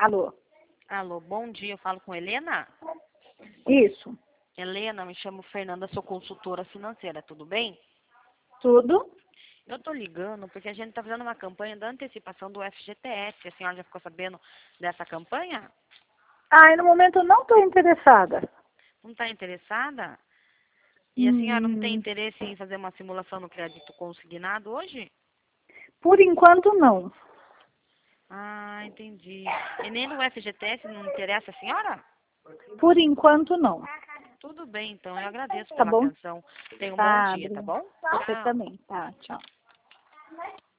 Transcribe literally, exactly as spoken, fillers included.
Alô? Alô, bom dia, eu falo com Helena? Isso. Helena, me chamo Fernanda, sou consultora financeira, tudo bem? Tudo? Eu tô ligando porque a gente está fazendo uma campanha da antecipação do F G T S. A senhora já ficou sabendo dessa campanha? Ah, no momento eu não estou interessada. Não está interessada? E a senhora não tem Hum, interesse em fazer uma simulação no crédito consignado hoje? por enquanto, não. Ah, entendi. E nem no F G T S não interessa a senhora? Por enquanto, não. Tudo bem, então. Eu agradeço Tá pela bom? atenção. Tenha um bom Tá, dia, tá Adri. bom? Você Tchau. também. Tá, tchau.